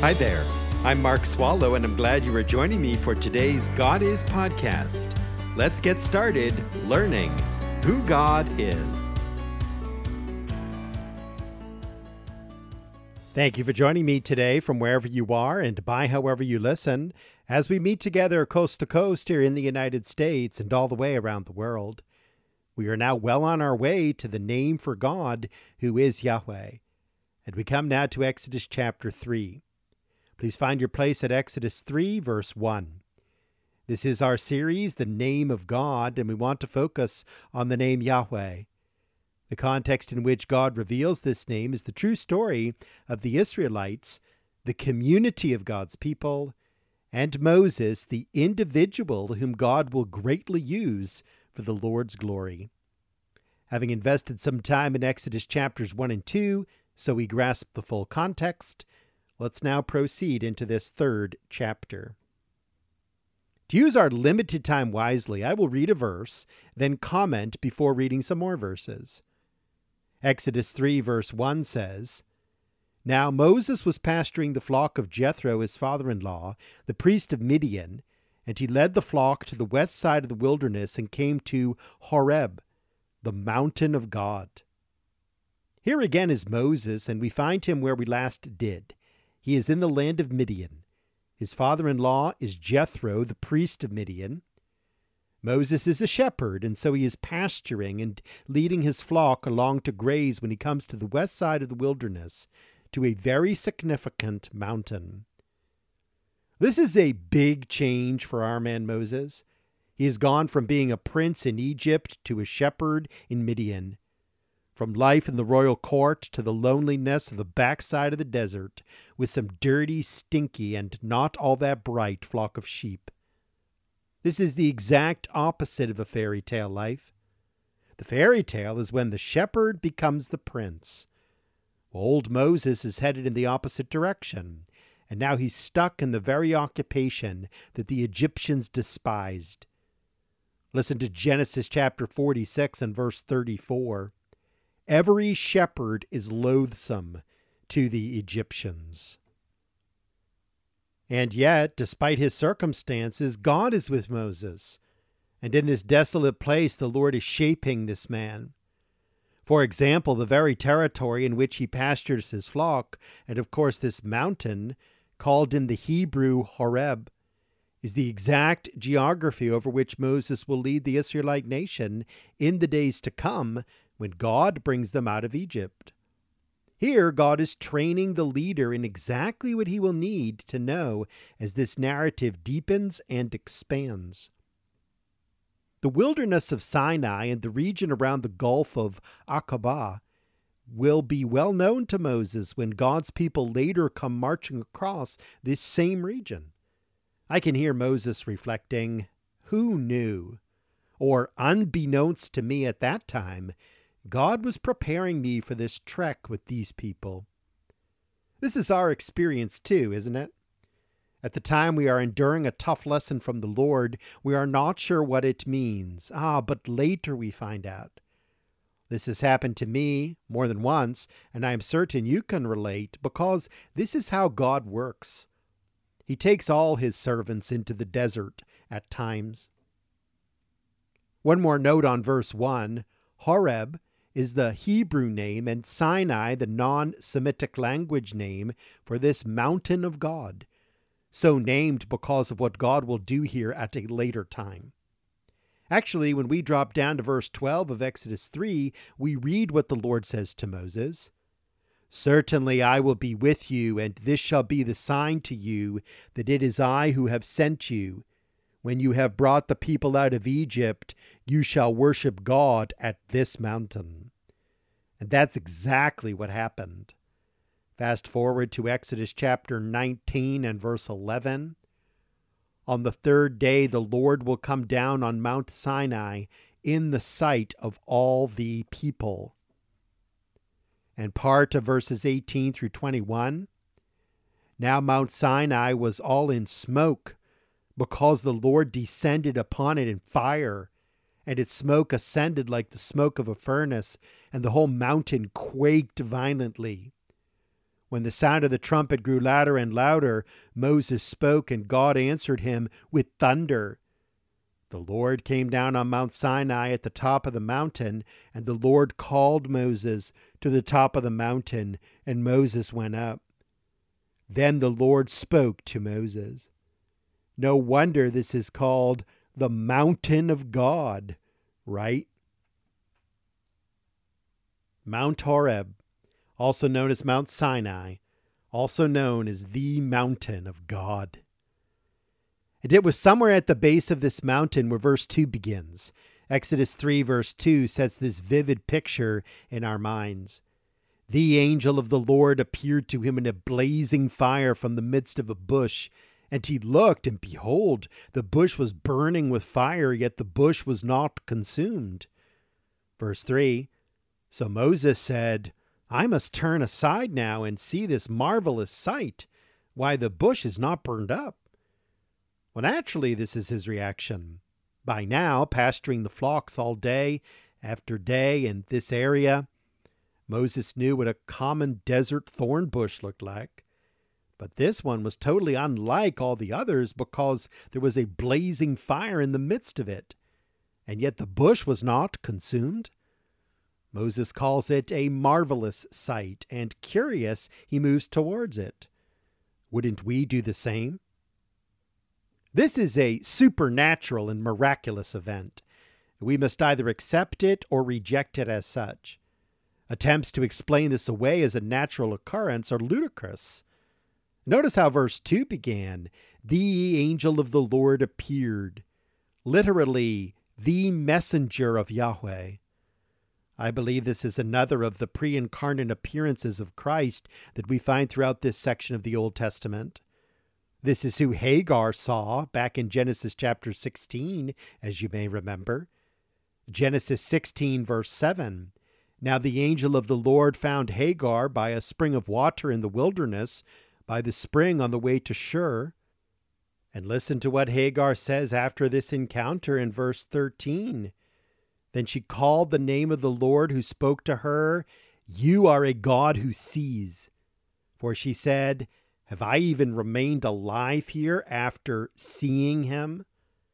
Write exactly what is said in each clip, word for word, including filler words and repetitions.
Hi there. I'm Mark Swallow, and I'm glad you are joining me for today's God Is podcast. Let's get started learning who God is. Thank you for joining me today from wherever you are and by however you listen, as we meet together coast to coast here in the United States and all the way around the world. We are now well on our way to the name for God, who is Yahweh. And we come now to Exodus chapter three. Please find your place at Exodus three, verse one. This is our series, The Name of God, and we want to focus on the name Yahweh. The context in which God reveals this name is the true story of the Israelites, the community of God's people, and Moses, the individual whom God will greatly use for the Lord's glory. Having invested some time in Exodus chapters one and two, so we grasp the full context, let's now proceed into this third chapter. To use our limited time wisely, I will read a verse, then comment before reading some more verses. Exodus three verse one says, "Now Moses was pasturing the flock of Jethro, his father-in-law, the priest of Midian, and he led the flock to the west side of the wilderness and came to Horeb, the mountain of God." Here again is Moses, and we find him where we last did. He is in the land of Midian. His father-in-law is Jethro, the priest of Midian. Moses is a shepherd, and so he is pasturing and leading his flock along to graze when he comes to the west side of the wilderness, to a very significant mountain. This is a big change for our man Moses. He has gone from being a prince in Egypt to a shepherd in Midian. From life in the royal court to the loneliness of the backside of the desert with some dirty, stinky, and not all that bright flock of sheep. This is the exact opposite of a fairy tale life. The fairy tale is when the shepherd becomes the prince. Old Moses is headed in the opposite direction, and now he's stuck in the very occupation that the Egyptians despised. Listen to Genesis chapter forty-six and verse thirty-four. "Every shepherd is loathsome to the Egyptians." And yet, despite his circumstances, God is with Moses. And in this desolate place, the Lord is shaping this man. For example, the very territory in which he pastures his flock, and of course this mountain, called in the Hebrew Horeb, is the exact geography over which Moses will lead the Israelite nation in the days to come when God brings them out of Egypt. Here, God is training the leader in exactly what he will need to know as this narrative deepens and expands. The wilderness of Sinai and the region around the Gulf of Aqaba will be well known to Moses when God's people later come marching across this same region. I can hear Moses reflecting, "Who knew?" Or, "Unbeknownst to me at that time, God was preparing me for this trek with these people." This is our experience too, isn't it? At the time we are enduring a tough lesson from the Lord, we are not sure what it means. Ah, but later we find out. This has happened to me more than once, and I am certain you can relate, because this is how God works. He takes all his servants into the desert at times. One more note on verse one. Horeb is the Hebrew name and Sinai the non-Semitic language name for this mountain of God, so named because of what God will do here at a later time. Actually, when we drop down to verse twelve of Exodus three, we read what the Lord says to Moses. "Certainly I will be with you, and this shall be the sign to you that it is I who have sent you. When you have brought the people out of Egypt, you shall worship God at this mountain." And that's exactly what happened. Fast forward to Exodus chapter nineteen and verse eleven. "On the third day the Lord will come down on Mount Sinai in the sight of all the people." And part of verses eighteen through twenty-one. "Now Mount Sinai was all in smoke, because the Lord descended upon it in fire, and its smoke ascended like the smoke of a furnace, and the whole mountain quaked violently. When the sound of the trumpet grew louder and louder, Moses spoke, and God answered him with thunder. The Lord came down on Mount Sinai at the top of the mountain, and the Lord called Moses to the top of the mountain, and Moses went up. Then the Lord spoke to Moses. No wonder this is called the mountain of God, right? Mount Horeb, also known as Mount Sinai, also known as the mountain of God. And it was somewhere at the base of this mountain where verse two begins. Exodus three verse two sets this vivid picture in our minds. The angel of the Lord appeared to him in a blazing fire from the midst of a bush. And he looked, and behold, the bush was burning with fire, yet the bush was not consumed. Verse three, so Moses said, I must turn aside now and see this marvelous sight, why the bush is not burned up. Well, naturally, this is his reaction. By now, pasturing the flocks all day after day in this area, Moses knew what a common desert thorn bush looked like. But this one was totally unlike all the others because there was a blazing fire in the midst of it, and yet the bush was not consumed. Moses calls it a marvelous sight, and curious, he moves towards it. Wouldn't we do the same? This is a supernatural and miraculous event. We must either accept it or reject it as such. Attempts to explain this away as a natural occurrence are ludicrous. Notice how verse two began. The angel of the Lord appeared. Literally, the messenger of Yahweh. I believe this is another of the pre-incarnate appearances of Christ that we find throughout this section of the Old Testament. This is who Hagar saw back in Genesis chapter sixteen, as you may remember. Genesis sixteen, verse seven. Now the angel of the Lord found Hagar by a spring of water in the wilderness, by the spring on the way to Shur. And listen to what Hagar says after this encounter in verse thirteen. Then she called the name of the Lord who spoke to her, You are a God who sees. For she said, Have I even remained alive here after seeing him?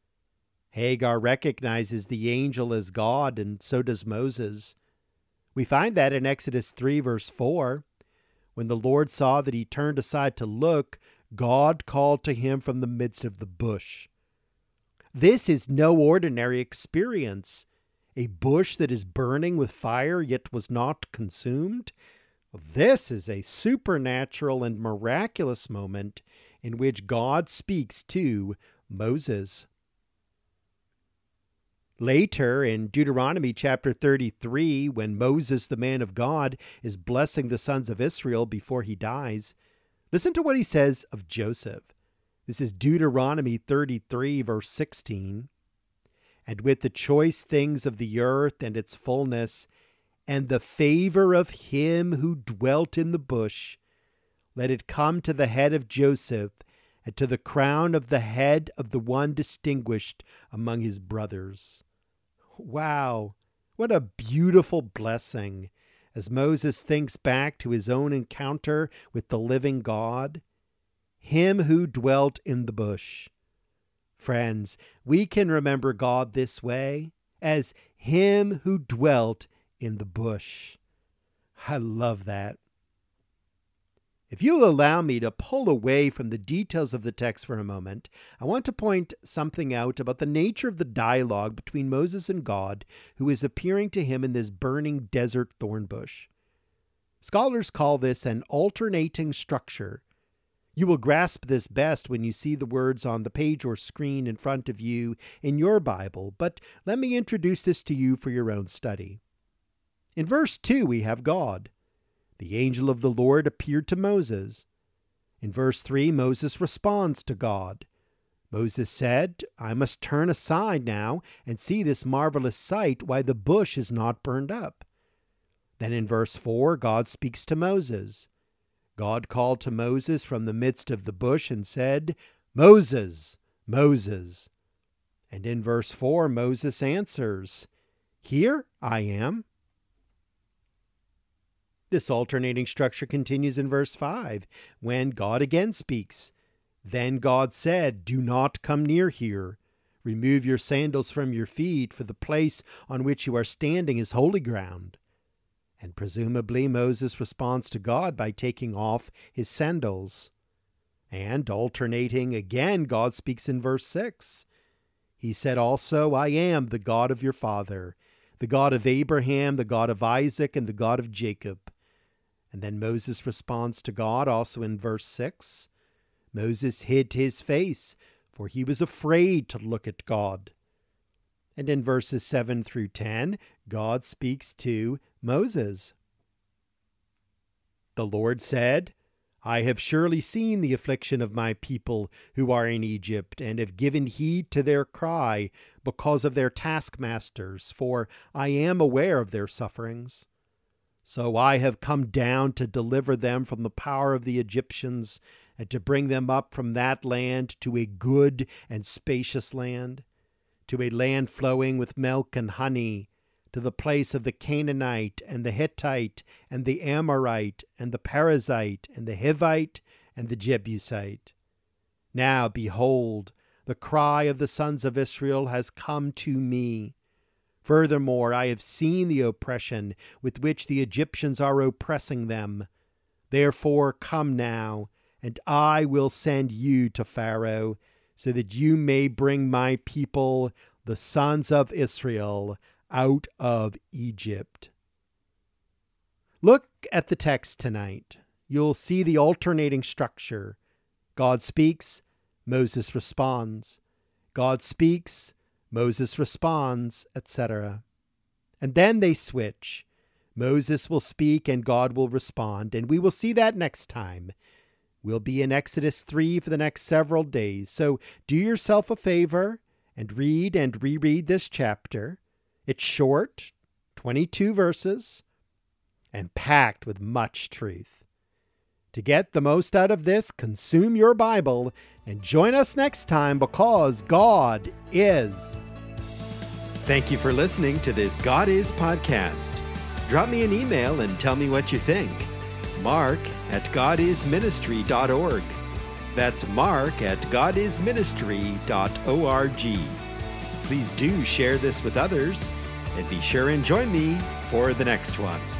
Hagar recognizes the angel as God, and so does Moses. We find that in Exodus three, verse four. When the Lord saw that he turned aside to look, God called to him from the midst of the bush. This is no ordinary experience. A bush that is burning with fire yet was not consumed. This is a supernatural and miraculous moment in which God speaks to Moses. Later in Deuteronomy chapter thirty-three, when Moses, the man of God, is blessing the sons of Israel before he dies, listen to what he says of Joseph. This is Deuteronomy thirty-three, verse sixteen. And with the choice things of the earth and its fullness, and the favor of him who dwelt in the bush, let it come to the head of Joseph, and to the crown of the head of the one distinguished among his brothers. Wow, what a beautiful blessing as Moses thinks back to his own encounter with the living God, him who dwelt in the bush. Friends, we can remember God this way, as him who dwelt in the bush. I love that. If you'll allow me to pull away from the details of the text for a moment, I want to point something out about the nature of the dialogue between Moses and God, who is appearing to him in this burning desert thorn bush. Scholars call this an alternating structure. You will grasp this best when you see the words on the page or screen in front of you in your Bible, but let me introduce this to you for your own study. In verse two, we have God. The angel of the Lord appeared to Moses. In verse three, Moses responds to God. Moses said, I must turn aside now and see this marvelous sight, why the bush is not burned up. Then in verse four, God speaks to Moses. God called to Moses from the midst of the bush and said, Moses, Moses. And in verse four, Moses answers, Here I am. This alternating structure continues in verse five, when God again speaks. Then God said, "Do not come near here. Remove your sandals from your feet, for the place on which you are standing is holy ground." And presumably Moses responds to God by taking off his sandals. And alternating again, God speaks in verse six. He said also, "I am the God of your father, the God of Abraham, the God of Isaac, and the God of Jacob." And then Moses responds to God also in verse six. Moses hid his face, for he was afraid to look at God. And in verses seven through ten, God speaks to Moses. The Lord said, "I have surely seen the affliction of my people who are in Egypt, and have given heed to their cry because of their taskmasters, for I am aware of their sufferings. So I have come down to deliver them from the power of the Egyptians, and to bring them up from that land to a good and spacious land, to a land flowing with milk and honey, to the place of the Canaanite, and the Hittite, and the Amorite, and the Perizzite, and the Hivite, and the Jebusite. Now, behold, the cry of the sons of Israel has come to me. Furthermore, I have seen the oppression with which the Egyptians are oppressing them. Therefore, come now, and I will send you to Pharaoh, so that you may bring my people, the sons of Israel, out of Egypt." Look at the text tonight. You'll see the alternating structure. God speaks, Moses responds. God speaks, Moses responds, et cetera. And then they switch. Moses will speak and God will respond, and we will see that next time. We'll be in Exodus three for the next several days, so do yourself a favor and read and reread this chapter. It's short, twenty-two verses, and packed with much truth. To get the most out of this, consume your Bible and join us next time, because God is. Thank you for listening to this God Is podcast. Drop me an email and tell me what you think. Mark at god is ministry dot org. That's Mark at god is ministry dot org. Please do share this with others, and be sure and join me for the next one.